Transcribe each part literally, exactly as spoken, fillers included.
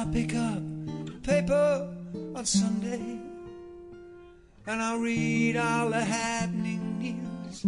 I pick up paper on Sunday and I read all the happening news,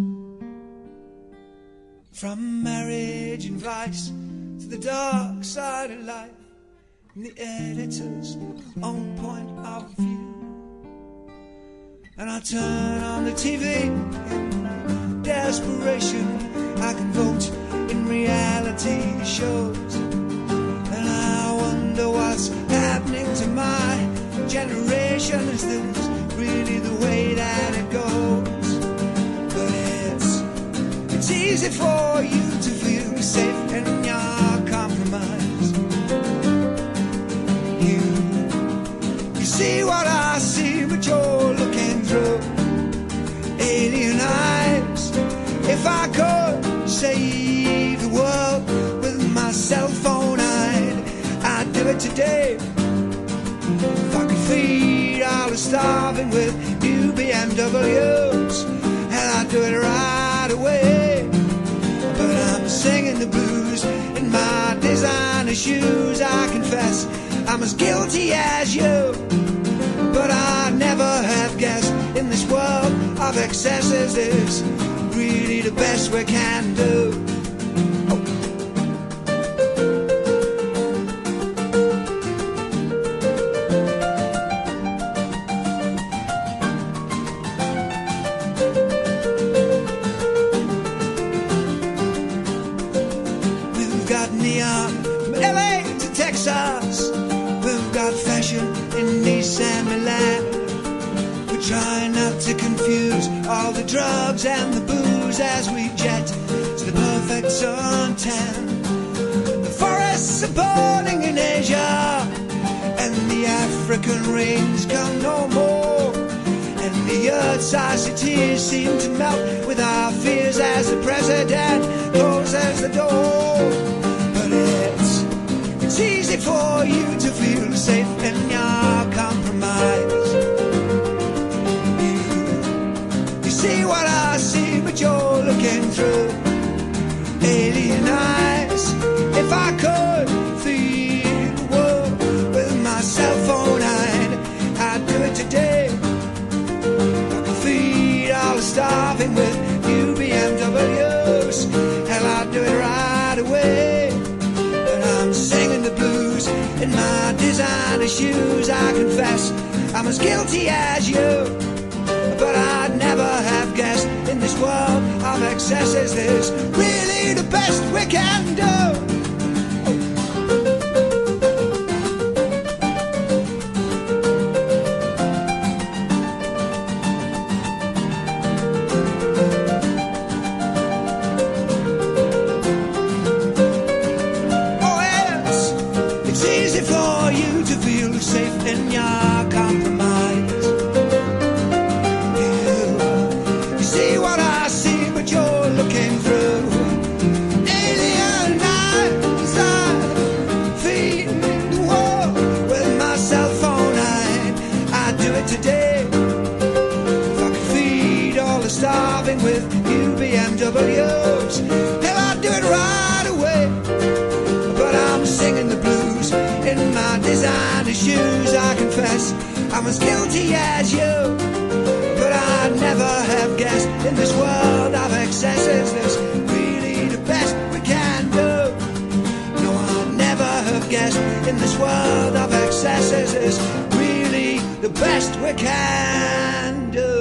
from marriage and vice to the dark side of life and the editor's own point of view. And I turn on the T V in desperation. I can vote in reality shows, and I wonder what's happening to my generation. Is this really the way that it goes? But it's it's easy for you to feel safe in your compromise. You you see what I see, but you're looking through alien eyes. If I could save the world with my cell phone, I'd I'd do it today. If I could feed all the starving with new B M Ws, hell, I'd do it right away. But I'm singing the blues in my designer shoes. I confess I'm as guilty as you, but I never have guessed in this world of excesses is really the best we can do. We've got neon from L A to Texas. We've got fashion in Nice and Milan. We're trying not to confuse all the drugs and the booze as we jet to the perfect suntan. The forests are burning in Asia, and the African rains come no more. And the earth's icy tears seem to melt with our fears as the president closes the door. But it's it's easy for you to feel safe in your compromise. You, you see what I see, but you're looking through alien eyes. If I could feed the world with my cell phone, I'd, I'd do it today. I could feed all the starving with new B M Ws, hell, I'd do it right away. But I'm singing the blues in my designer shoes. I confess I'm as guilty as you, but I'd never have guessed in this world of excesses there's really the best we can do. Safe in your compromise. You, you see what I see, but you're looking through alien eyes. I'm feeding the world with my cell phone. I'd, I'd do it today. If I could feed all the starving with new B M Ws, hell, I'd do it right away. But I'm singing the blues in my designer shoes. I confess I'm as guilty as you, but I'd never have guessed in this world of excesses there's really the best we can do. No, I'd never have guessed in this world of excesses there's really the best we can do.